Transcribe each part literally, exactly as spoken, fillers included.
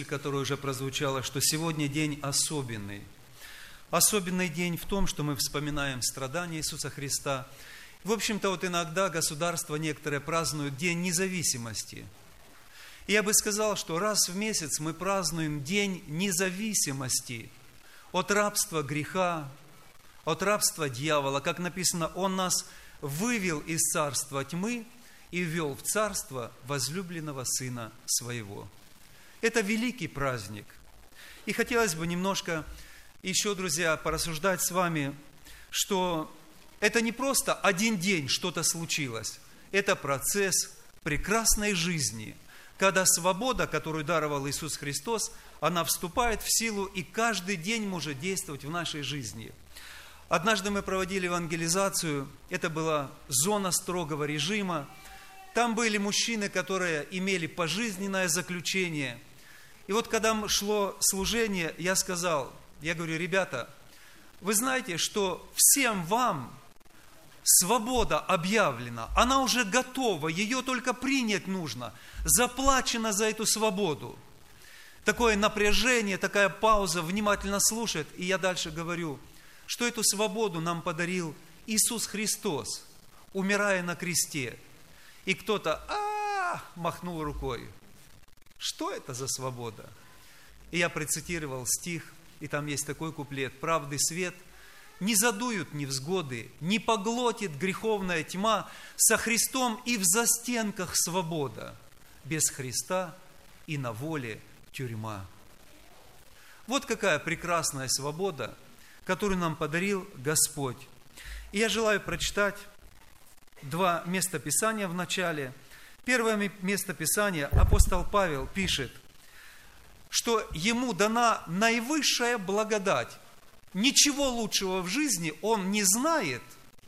которое уже прозвучало, что сегодня день особенный. Особенный день в том, что мы вспоминаем страдания Иисуса Христа. В общем-то, вот иногда государства некоторые празднуют День независимости. И я бы сказал, что раз в месяц мы празднуем День независимости от рабства греха, от рабства дьявола. Как написано, Он нас вывел из царства тьмы и ввел в царство возлюбленного Сына Своего. Это великий праздник. И хотелось бы немножко еще, друзья, порассуждать с вами, что это не просто один день что-то случилось. Это процесс прекрасной жизни, когда свобода, которую даровал Иисус Христос, она вступает в силу и каждый день может действовать в нашей жизни. Однажды мы проводили евангелизацию, это была зона строгого режима. Там были мужчины, которые имели пожизненное заключение. И вот когда шло служение, я сказал, я говорю, ребята, вы знаете, что всем вам свобода объявлена, она уже готова, ее только принять нужно, заплачено за эту свободу. Такое напряжение, такая пауза, внимательно слушает, и я дальше говорю, что эту свободу нам подарил Иисус Христос, умирая на кресте. И кто-то а махнул рукой. Что это за свобода? И я процитировал стих, и там есть такой куплет. «Правды свет не задуют невзгоды, не поглотит греховная тьма, со Христом и в застенках свобода, без Христа и на воле тюрьма». Вот какая прекрасная свобода, которую нам подарил Господь. И я желаю прочитать два местописания в начале. Первое местописание, апостол Павел пишет, что ему дана наивысшая благодать. Ничего лучшего в жизни он не знает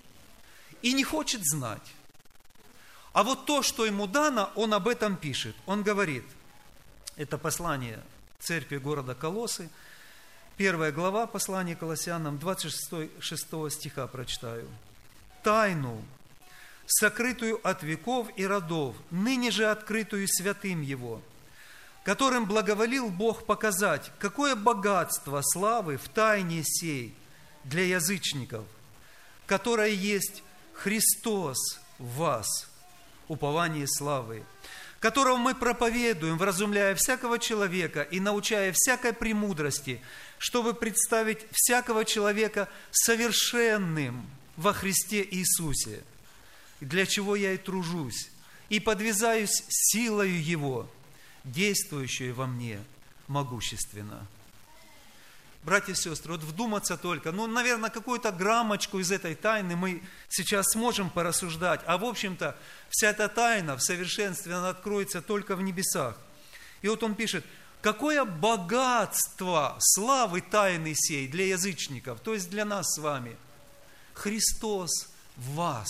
и не хочет знать. А вот то, что ему дано, он об этом пишет. Он говорит, это послание церкви города Колоссы, первая глава послания Колоссянам, двадцать шестого стиха прочитаю. «Тайну, сокрытую от веков и родов, ныне же открытую святым Его, которым благоволил Бог показать, какое богатство славы в тайне сей для язычников, которое есть Христос в вас, упование славы, которого мы проповедуем, вразумляя всякого человека и научая всякой премудрости, чтобы представить всякого человека совершенным во Христе Иисусе, для чего я и тружусь, и подвязаюсь силою Его, действующую во мне могущественно». Братья и сестры, вот вдуматься только, ну, наверное, какую-то граммочку из этой тайны мы сейчас сможем порассуждать, а в общем-то вся эта тайна в совершенстве, она откроется только в небесах. И вот он пишет, какое богатство славы тайны сей для язычников, то есть для нас с вами, Христос в вас.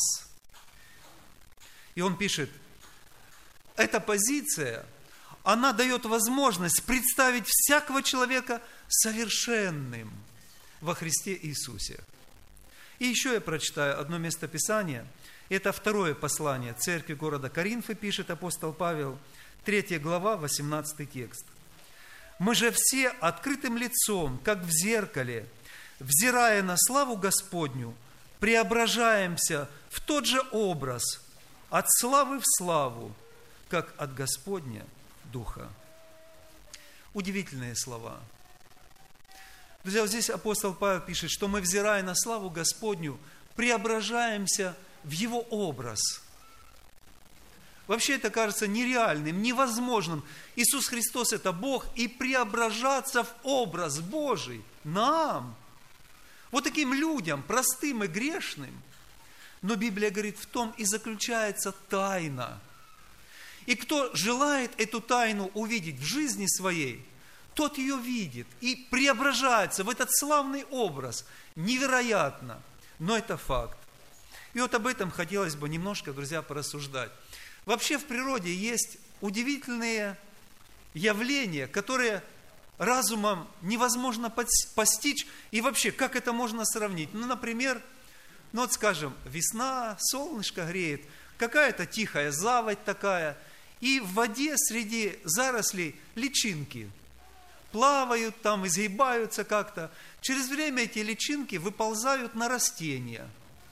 И он пишет, эта позиция, она дает возможность представить всякого человека совершенным во Христе Иисусе. И еще я прочитаю одно местописание. Это второе послание церкви города Коринфы, пишет апостол Павел, третья глава, восемнадцатый текст. «Мы же все открытым лицом, как в зеркале, взирая на славу Господню, преображаемся в тот же образ, от славы в славу, как от Господня Духа». Удивительные слова. Друзья, вот здесь апостол Павел пишет, что мы, взирая на славу Господню, преображаемся в Его образ. Вообще это кажется нереальным, невозможным. Иисус Христос – это Бог, и преображаться в образ Божий нам, вот таким людям, простым и грешным. Но Библия говорит, в том и заключается тайна. И кто желает эту тайну увидеть в жизни своей, тот ее видит и преображается в этот славный образ. Невероятно, но это факт. И вот об этом хотелось бы немножко, друзья, порассуждать. Вообще в природе есть удивительные явления, которые разумом невозможно постичь. И вообще, как это можно сравнить? Ну, например, ну вот скажем, весна, солнышко греет, какая-то тихая заводь такая, и в воде среди зарослей личинки. плавают там, изгибаются как-то. Через время эти личинки выползают на растения.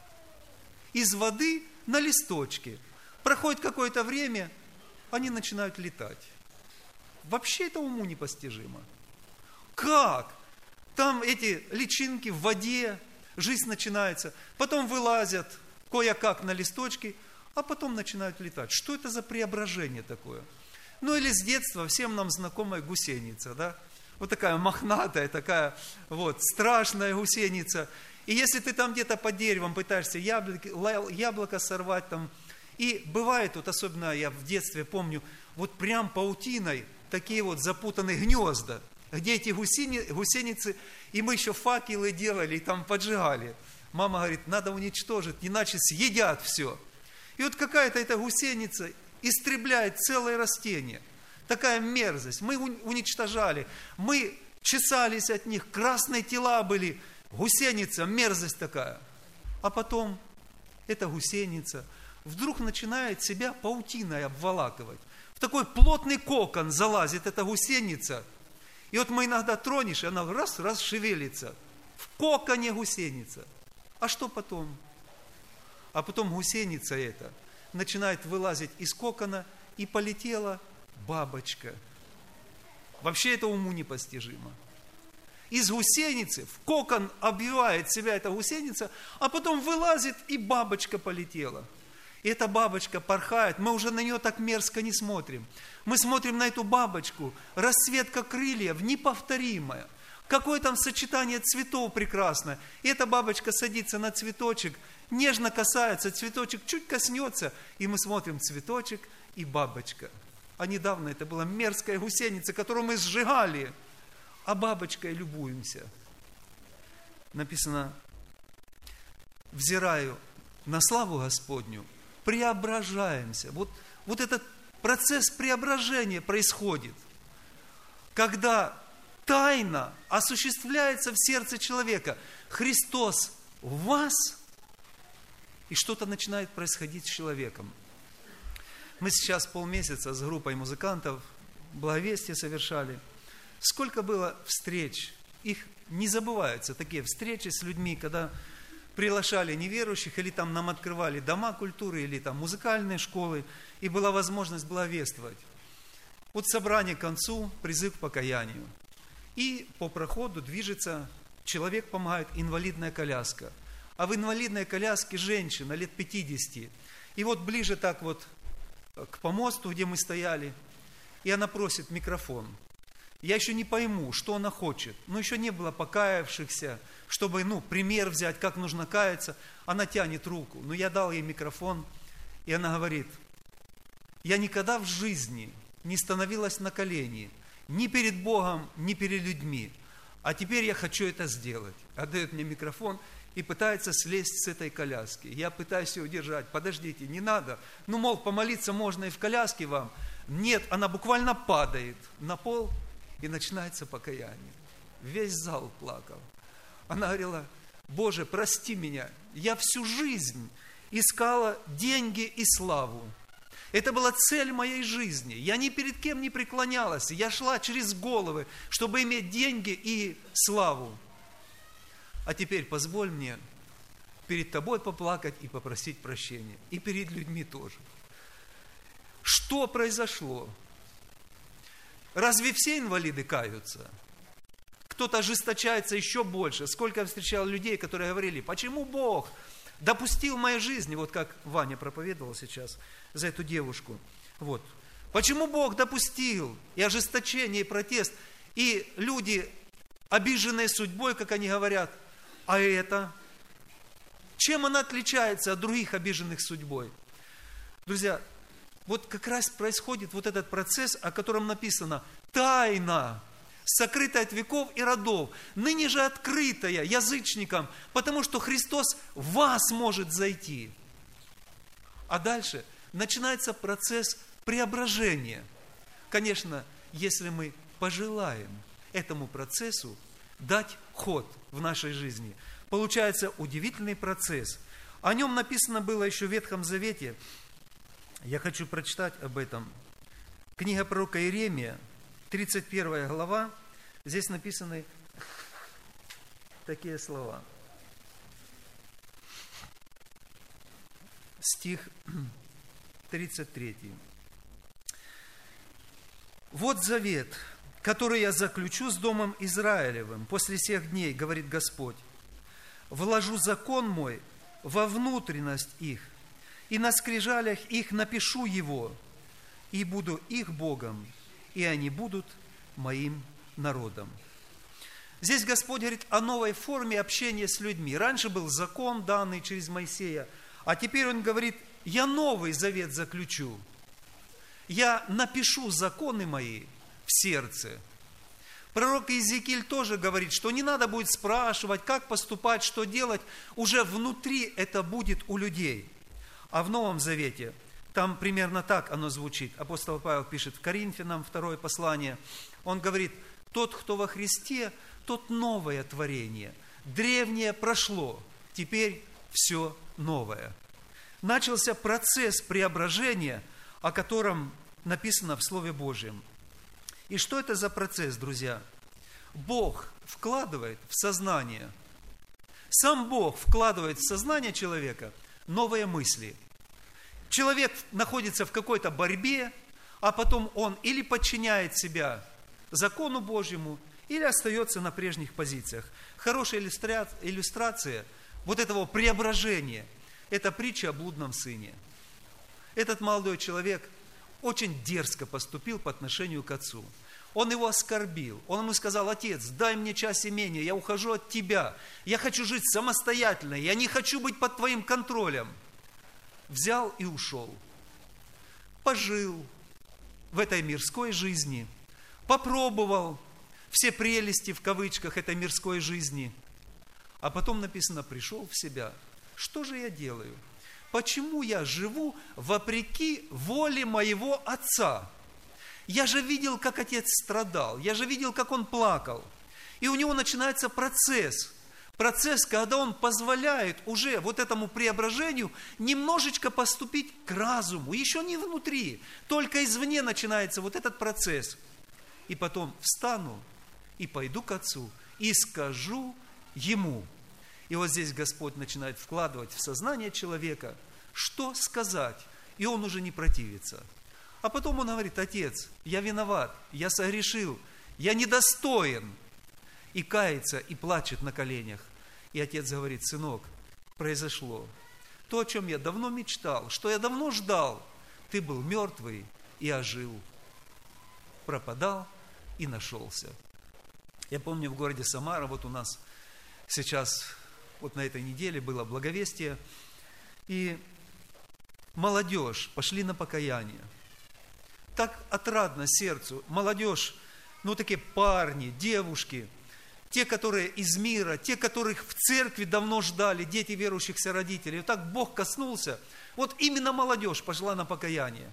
Из воды на листочки. Проходит какое-то время, они начинают летать. Вообще это уму непостижимо. Как? Там эти личинки в воде, жизнь начинается, потом вылазят кое-как на листочки, а потом начинают летать. Что это за преображение такое? Ну или с детства всем нам знакомая гусеница, да? Вот такая мохнатая, такая вот страшная гусеница. И если ты там где-то под деревом пытаешься яблоки, яблоко сорвать там, и бывает, вот особенно я в детстве помню, вот прям паутиной такие вот запутанные гнезда, где эти гусени, гусеницы, и мы еще факелы делали, и там поджигали. Мама говорит, надо уничтожить, иначе съедят все. И вот какая-то эта гусеница истребляет целое растение. Такая мерзость. Мы уничтожали, мы чесались от них, красные тела были, гусеница, мерзость такая. А потом эта гусеница вдруг начинает себя паутиной обволакивать. В такой плотный кокон залазит эта гусеница. И вот мы иногда тронешь, и она раз-раз шевелится. В коконе гусеница. А что потом? А потом гусеница эта начинает вылазить из кокона, и полетела бабочка. Вообще это уму непостижимо. Из гусеницы в кокон обвивает себя эта гусеница, а потом вылазит, и бабочка полетела. И эта бабочка порхает, мы уже на нее так мерзко не смотрим. Мы смотрим на эту бабочку, расцветка крыльев неповторимая. Какое там сочетание цветов прекрасное. И эта бабочка садится на цветочек, нежно касается, цветочек чуть коснется, и мы смотрим цветочек и бабочка. А недавно это была мерзкая гусеница, которую мы сжигали, а бабочкой любуемся. Написано, взираю на славу Господню, преображаемся. Вот, вот этот процесс преображения происходит, когда тайна осуществляется в сердце человека. Христос в вас, и что-то начинает происходить с человеком. Мы сейчас полмесяца с группой музыкантов благовестие совершали. Сколько было встреч, их не забываются, такие встречи с людьми, когда приглашали неверующих, или там нам открывали дома культуры, или там музыкальные школы, и была возможность благовествовать. Вот собрание к концу, призыв к покаянию. И по проходу движется, человек помогает, инвалидная коляска. А в инвалидной коляске женщина лет пятидесяти. И вот ближе так вот к помосту, где мы стояли, и она просит микрофон. Я еще не пойму, что она хочет. Но еще не было покаявшихся, чтобы, ну, пример взять, как нужно каяться. Она тянет руку. Но я дал ей микрофон, и она говорит, я никогда в жизни не становилась на колени, ни перед Богом, ни перед людьми. А теперь я хочу это сделать. Отдает мне микрофон и пытается слезть с этой коляски. Я пытаюсь ее удержать. Подождите, не надо. Ну, мол, помолиться можно и в коляске вам. Нет, она буквально падает на пол, и начинается покаяние. Весь зал плакал. Она говорила, Боже, прости меня, я всю жизнь искала деньги и славу. Это была цель моей жизни. Я ни перед кем не преклонялась. Я шла через головы, чтобы иметь деньги и славу. А теперь позволь мне перед тобой поплакать и попросить прощения. И перед людьми тоже. Что произошло? Разве все инвалиды каются? Кто-то ожесточается еще больше. Сколько я встречал людей, которые говорили, почему Бог допустил в моей жизни, вот как Ваня проповедовал сейчас за эту девушку. Вот. Почему Бог допустил и ожесточение, и протест, и люди, обиженные судьбой, как они говорят, а это? Чем она отличается от других обиженных судьбой? Друзья, вот как раз происходит вот этот процесс, о котором написано, тайна, сокрытая от веков и родов, ныне же открытая язычникам, потому что Христос в вас может зайти. А дальше начинается процесс преображения. Конечно, если мы пожелаем этому процессу дать ход в нашей жизни, получается удивительный процесс. О нем написано было еще в Ветхом Завете. Я хочу прочитать об этом. Книга пророка Иеремия, тридцать первая глава, Здесь написаны такие слова. Стих тридцать три. «Вот завет, который я заключу с домом Израилевым после всех дней, говорит Господь. Вложу закон мой во внутренность их, и на скрижалях их напишу его, и буду их Богом, и они будут моим народом». Здесь Господь говорит о новой форме общения с людьми. Раньше был закон, данный через Моисея, а теперь Он говорит: я новый завет заключу. Я напишу законы мои в сердце. Пророк Иезекииль тоже говорит, что не надо будет спрашивать, как поступать, что делать. Уже внутри это будет у людей. А в Новом Завете, там примерно так оно звучит. Апостол Павел пишет в Коринфянам, второе послание. Он говорит: тот, кто во Христе, тот новое творение. Древнее прошло, теперь все новое. Начался процесс преображения, о котором написано в Слове Божьем. И что это за процесс, друзья? Бог вкладывает в сознание, сам Бог вкладывает в сознание человека новые мысли. Человек находится в какой-то борьбе, а потом он или подчиняет себя закону Божьему, или остается на прежних позициях. Хорошая иллюстрация вот этого преображения – это притча о блудном сыне. Этот молодой человек очень дерзко поступил по отношению к отцу. Он его оскорбил. Он ему сказал: отец, дай мне часть имения, я ухожу от тебя. Я хочу жить самостоятельно, я не хочу быть под твоим контролем. Взял и ушел. Пожил в этой мирской жизни. Попробовал все прелести, в кавычках, этой мирской жизни. А потом написано: пришел в себя. Что же я делаю? Почему я живу вопреки воле моего отца? Я же видел, как отец страдал. Я же видел, как он плакал. И у него начинается процесс. Процесс, когда он позволяет уже вот этому преображению немножечко поступить к разуму. Еще не внутри. Только извне начинается вот этот процесс. И потом встану и пойду к отцу и скажу ему. И вот здесь Господь начинает вкладывать в сознание человека, что сказать, и он уже не противится. А потом он говорит: отец, я виноват, я согрешил, я недостоин. И кается, и плачет на коленях. И отец говорит: сынок, произошло то, о чем я давно мечтал, что я давно ждал. Ты был мертвый и ожил, пропадал и нашелся. Я помню, в городе Самара, вот у нас сейчас, вот на этой неделе было благовестие, и молодежь пошли на покаяние. Так отрадно сердцу. Молодежь, ну такие парни, девушки, те, которые из мира, те, которых в церкви давно ждали, дети верующихся родителей. И так Бог коснулся. Вот именно молодежь пошла на покаяние.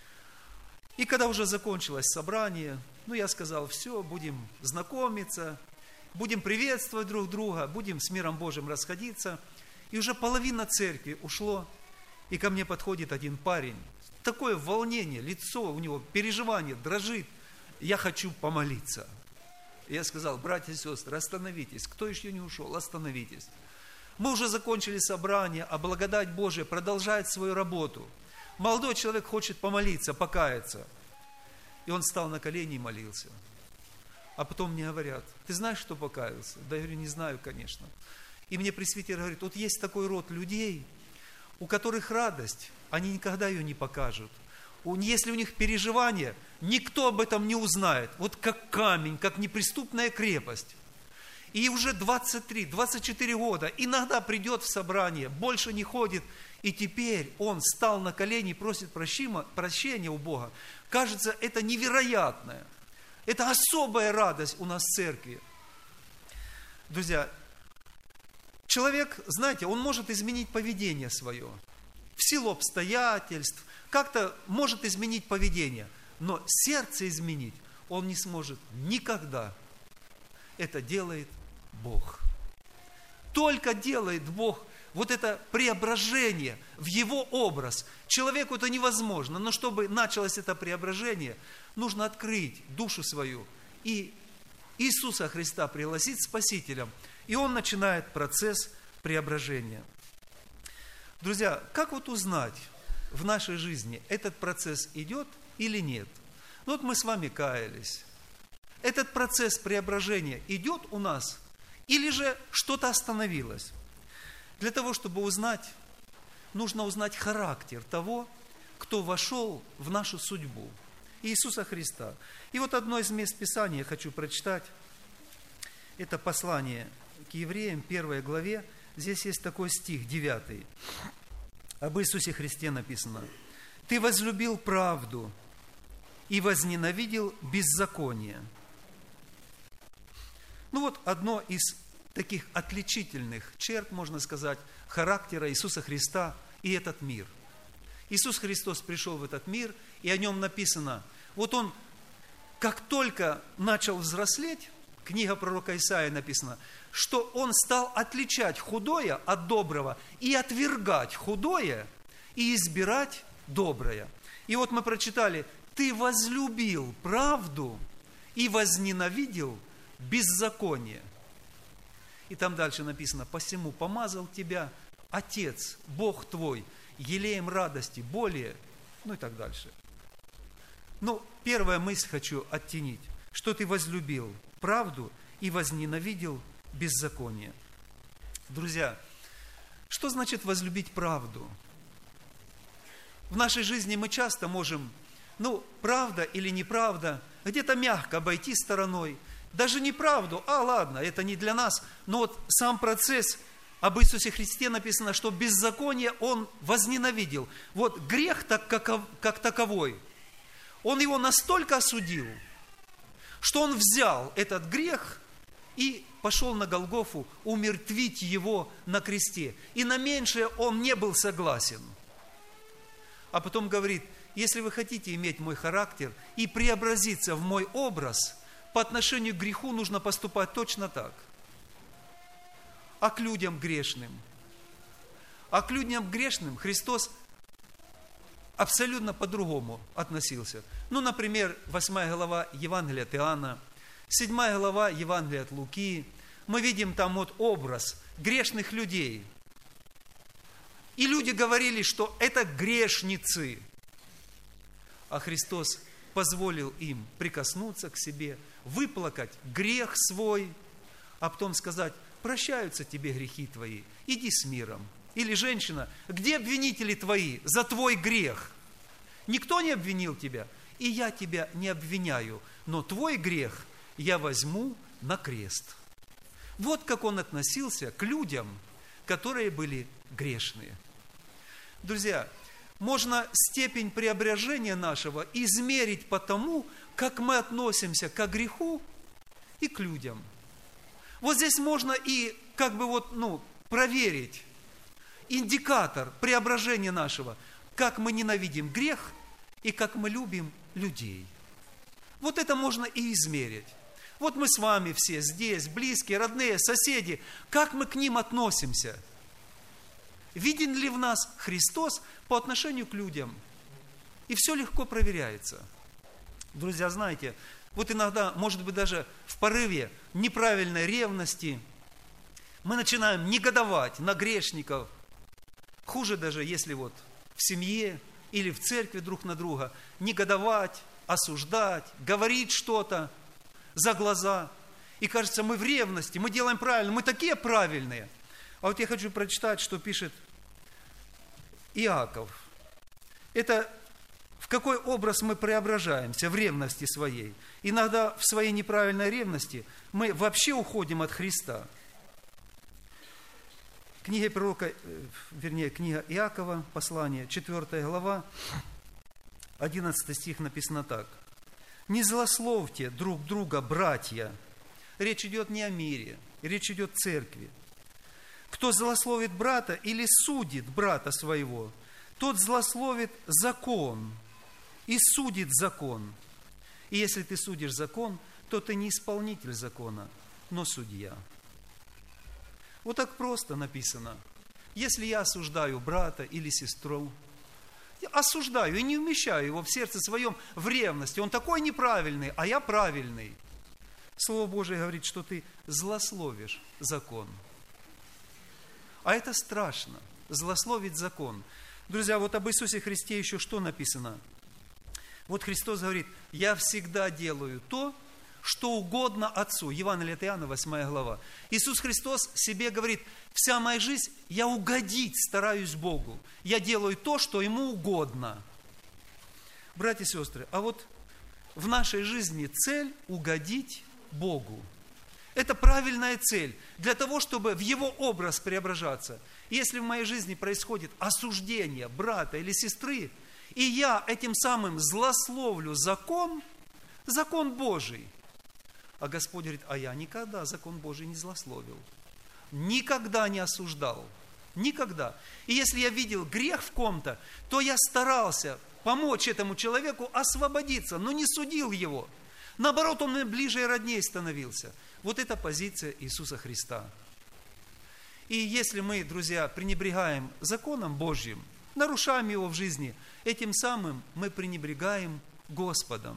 И когда уже закончилось собрание, ну я сказал: все, будем знакомиться, будем приветствовать друг друга, будем с миром Божьим расходиться. И уже половина церкви ушло, и ко мне подходит один парень. Такое волнение, лицо у него, переживание, дрожит. Я хочу помолиться. Я сказал: братья и сестры, остановитесь. Кто еще не ушел, остановитесь. Мы уже закончили собрание, а благодать Божия продолжает свою работу. Молодой человек хочет помолиться, покаяться. И он встал на колени и молился. А потом мне говорят: ты знаешь, что покаялся? Да, я говорю: не знаю, конечно. И мне пресвитер говорит: вот есть такой род людей, у которых радость, они никогда ее не покажут. Если у них переживание, никто об этом не узнает. Вот как камень, как неприступная крепость. И уже двадцать три, двадцать четыре года иногда придет в собрание, больше не ходит. И теперь он встал на колени и просит прощения у Бога. Кажется, это невероятное. Это особая радость у нас в церкви. Друзья, человек, знаете, он может изменить поведение свое. В силу обстоятельств, как-то может изменить поведение. Но сердце изменить он не сможет никогда. Это делает Бог. Только делает Бог вот это преображение в Его образ. Человеку это невозможно, но чтобы началось это преображение, нужно открыть душу свою и Иисуса Христа пригласить Спасителем, и он начинает процесс преображения. Друзья, как вот узнать в нашей жизни, этот процесс идет или нет? Ну вот мы с вами каялись. Этот процесс преображения идет у нас или же что-то остановилось? Для того, чтобы узнать, нужно узнать характер того, кто вошел в нашу судьбу. Иисуса Христа. И вот одно из мест Писания я хочу прочитать. Это послание к евреям, первой главе. Здесь есть такой стих, девятый. Об Иисусе Христе написано. «Ты возлюбил правду и возненавидел беззаконие». Ну вот одно из таких отличительных черт, можно сказать, характера Иисуса Христа и этот мир. Иисус Христос пришел в этот мир, и о нем написано, вот он, как только начал взрослеть, книга пророка Исаии написано, что он стал отличать худое от доброго и отвергать худое и избирать доброе. И вот мы прочитали, ты возлюбил правду и возненавидел беззаконие. И там дальше написано, посему помазал тебя Отец, Бог твой, елеем радости, более, ну и так дальше. Ну, первая мысль хочу оттенить, что ты возлюбил правду и возненавидел беззаконие. Друзья, что значит возлюбить правду? В нашей жизни мы часто можем, ну, правда или неправда, где-то мягко обойти стороной. Даже неправду, а ладно, это не для нас, но вот сам процесс об Иисусе Христе написано, что беззаконие Он возненавидел. Вот грех так, как, как таковой, Он его настолько осудил, что Он взял этот грех и пошел на Голгофу умертвить его на кресте. И на меньшее Он не был согласен. А потом говорит, если вы хотите иметь мой характер и преобразиться в мой образ, по отношению к греху нужно поступать точно так. А к людям грешным? А к людям грешным Христос абсолютно по-другому относился. Ну, например, восьмая глава Евангелия от Иоанна, седьмая глава Евангелия от Луки. Мы видим там вот образ грешных людей. И люди говорили, что это грешницы. А Христос позволил им прикоснуться к себе, выплакать грех свой, а потом сказать, прощаются тебе грехи твои, иди с миром. Или женщина, где обвинители твои за твой грех? Никто не обвинил тебя, и я тебя не обвиняю, но твой грех я возьму на крест. Вот как он относился к людям, которые были грешные. Друзья, можно степень преображения нашего измерить по тому, как мы относимся к греху и к людям. Вот здесь можно и как бы вот, ну, проверить индикатор преображения нашего, как мы ненавидим грех и как мы любим людей. Вот это можно и измерить. Вот мы с вами все здесь, близкие, родные, соседи, как мы к ним относимся? Виден ли в нас Христос по отношению к людям? И все легко проверяется. Друзья, знаете, вот иногда, может быть, даже в порыве неправильной ревности мы начинаем негодовать на грешников. Хуже даже, если вот в семье или в церкви друг на друга негодовать, осуждать, говорить что-то за глаза. И кажется, мы в ревности, мы делаем правильно, мы такие правильные. А вот я хочу прочитать, что пишет Иаков. Это в какой образ мы преображаемся в ревности своей. Иногда в своей неправильной ревности мы вообще уходим от Христа. Книга пророка, вернее, книга Иакова, послание, четвёртая глава, одиннадцатый стих написано так. «Не злословьте друг друга, братья». Речь идет не о мире, речь идет о церкви. «Кто злословит брата или судит брата своего, тот злословит закон и судит закон. И если ты судишь закон, то ты не исполнитель закона, но судья». Вот так просто написано. Если я осуждаю брата или сестру, я осуждаю и не вмещаю его в сердце своем в ревности. Он такой неправильный, а я правильный. Слово Божие говорит, что ты злословишь закон. А это страшно, злословить закон. Друзья, вот об Иисусе Христе еще что написано? Вот Христос говорит, я всегда делаю то, что угодно Отцу. Евангелие от Иоанна, восьмая глава. Иисус Христос себе говорит, вся моя жизнь, я угодить стараюсь Богу. Я делаю то, что Ему угодно. Братья и сестры, а вот в нашей жизни цель угодить Богу. Это правильная цель для того, чтобы в Его образ преображаться. Если в моей жизни происходит осуждение брата или сестры, и я этим самым злословлю закон, закон Божий, а Господь говорит, а я никогда закон Божий не злословил, никогда не осуждал, никогда. И если я видел грех в ком-то, то я старался помочь этому человеку освободиться, но не судил его. Наоборот, он мне ближе и роднее становился. Вот это позиция Иисуса Христа. И если мы, друзья, пренебрегаем законом Божьим, нарушаем его в жизни, этим самым мы пренебрегаем Господом.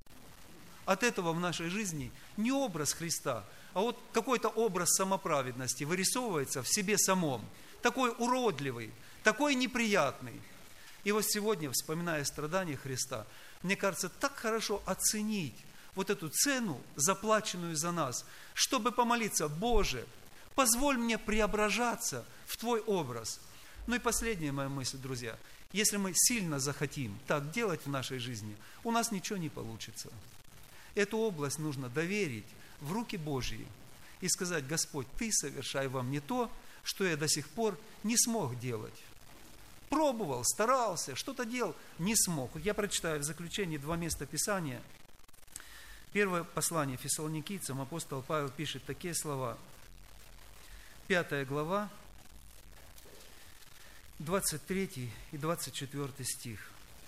От этого в нашей жизни не образ Христа, а вот какой-то образ самоправедности вырисовывается в себе самом. Такой уродливый, такой неприятный. И вот сегодня, вспоминая страдания Христа, мне кажется, так хорошо оценить вот эту цену, заплаченную за нас, чтобы помолиться, Боже, позволь мне преображаться в Твой образ. Ну и последняя моя мысль, друзья. Если мы сильно захотим так делать в нашей жизни, у нас ничего не получится. Эту область нужно доверить в руки Божьи и сказать, Господь, Ты совершай во мне то, что я до сих пор не смог делать. Пробовал, старался, что-то делал, не смог. Я прочитаю в заключении два места Писания. Первое послание Фессалоникийцам, апостол Павел пишет такие слова. Пятая глава, двадцать третий и двадцать четвёртый стих.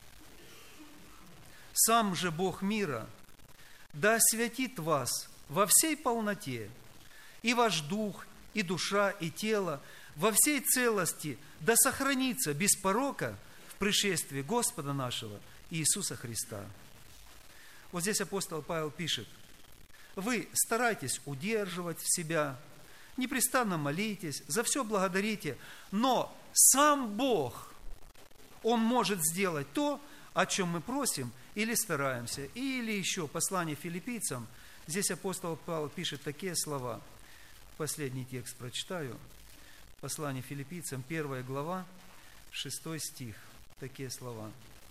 «Сам же Бог мира да освятит вас во всей полноте, и ваш дух, и душа, и тело во всей целости да сохранится без порока в пришествии Господа нашего Иисуса Христа». Вот здесь апостол Павел пишет, вы старайтесь удерживать в себя, непрестанно молитесь, за все благодарите, но сам Бог, Он может сделать то, о чем мы просим или стараемся. Или еще послание филиппийцам, здесь апостол Павел пишет такие слова. Последний текст прочитаю. Послание филиппийцам, первая глава, шестой стих. Такие слова.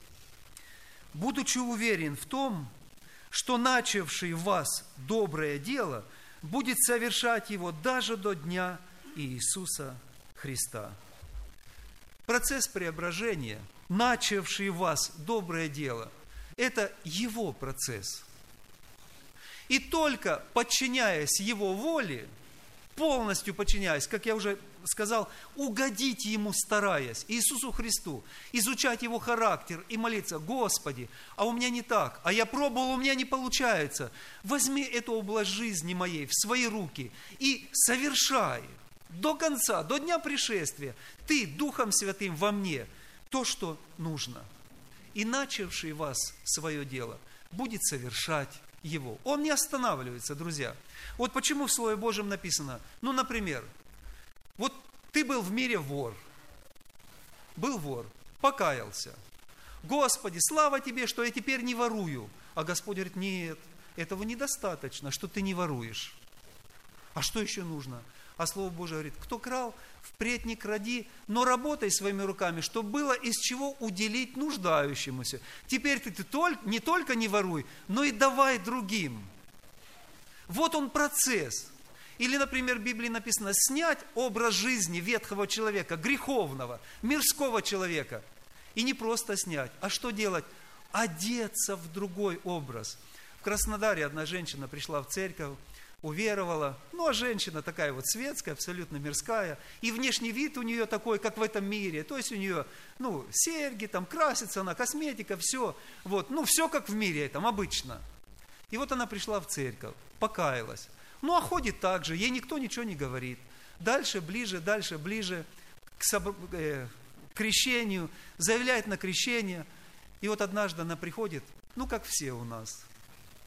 «Будучи уверен в том, что начавший в вас доброе дело будет совершать его даже до дня Иисуса Христа». Процесс преображения, начавший в вас доброе дело, это Его процесс. И только подчиняясь Его воле, полностью подчиняясь, как я уже сказал, угодить Ему стараясь, Иисусу Христу, изучать Его характер и молиться, Господи, а у меня не так, а я пробовал, у меня не получается. Возьми эту область жизни моей в свои руки и совершай до конца, до дня пришествия, Ты, Духом Святым во мне, то, что нужно. И начавший вас свое дело будет совершать его. Он не останавливается, друзья. Вот почему в Слове Божьем написано, ну, например, вот ты был в мире вор, был вор, покаялся. Господи, слава Тебе, что я теперь не ворую. А Господь говорит, нет, этого недостаточно, что ты не воруешь. А что еще нужно? А Слово Божие говорит, кто крал, впредь не кради, но работай своими руками, чтобы было из чего уделить нуждающемуся. Теперь ты, ты не только не воруй, но и давай другим. Вот он процесс. Или, например, в Библии написано, снять образ жизни ветхого человека, греховного, мирского человека. И не просто снять, а что делать? Одеться в другой образ. В Краснодаре одна женщина пришла в церковь, уверовала, ну а женщина такая вот светская, абсолютно мирская, и внешний вид у нее такой, как в этом мире, то есть у нее, ну, серьги, там, красится она, косметика, все, вот, ну, все как в мире этом, обычно. И вот она пришла в церковь, покаялась, ну, а ходит так же, ей никто ничего не говорит, дальше, ближе, дальше, ближе к, собр... э, к крещению, заявляет на крещение, и вот однажды она приходит, ну, как все у нас,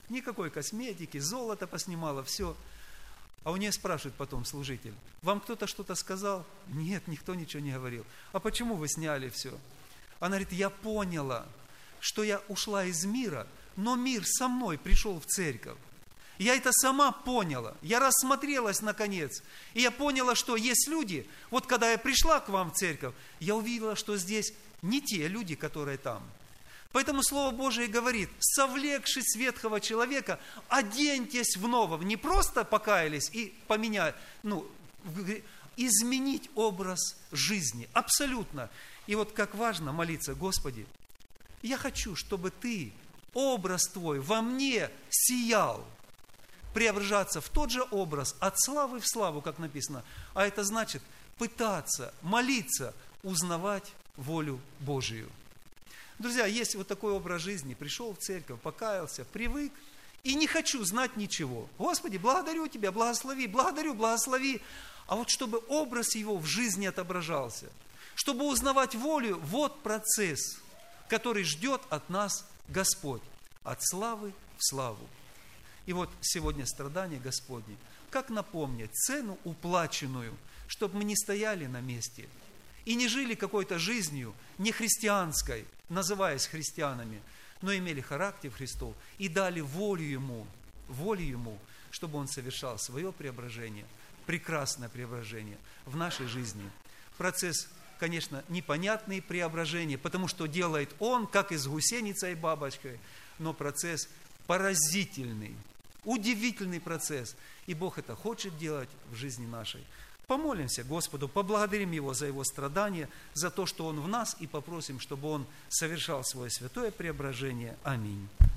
Никакой косметики, золото поснимала, все. А у нее спрашивает потом служитель: вам кто-то что-то сказал? Нет, никто ничего не говорил. А почему вы сняли все? Она говорит: я поняла, что я ушла из мира, но мир со мной пришел в церковь. Я это сама поняла, я рассмотрелась наконец, и я поняла, что есть люди, вот когда я пришла к вам в церковь, я увидела, что здесь не те люди, которые там. Поэтому Слово Божие говорит: совлекшись ветхого человека, оденьтесь в нового. Не просто покаялись и поменяли, ну, изменить образ жизни, абсолютно. И вот как важно молиться: Господи, я хочу, чтобы Ты, образ Твой во мне сиял, преображаться в тот же образ, от славы в славу, как написано. А это значит пытаться, молиться, узнавать волю Божию. Друзья, есть вот такой образ жизни: пришел в церковь, покаялся, привык, и не хочу знать ничего. Господи, благодарю Тебя, благослови, благодарю, благослови. А вот чтобы образ его в жизни отображался, чтобы узнавать волю, вот процесс, который ждет от нас Господь, от славы в славу. И вот сегодня страдания Господни, как напомнить цену уплаченную, чтобы мы не стояли на месте и не жили какой-то жизнью нехристианской, называясь христианами, но имели характер Христов и дали волю Ему, волю Ему, чтобы Он совершал свое преображение, прекрасное преображение в нашей жизни. Процесс, конечно, непонятный преображение, потому что делает Он, как и с гусеницей и бабочкой, но процесс поразительный, удивительный процесс. И Бог это хочет делать в жизни нашей. Помолимся Господу, поблагодарим Его за Его страдания, за то, что Он в нас, и попросим, чтобы Он совершал свое святое преображение. Аминь.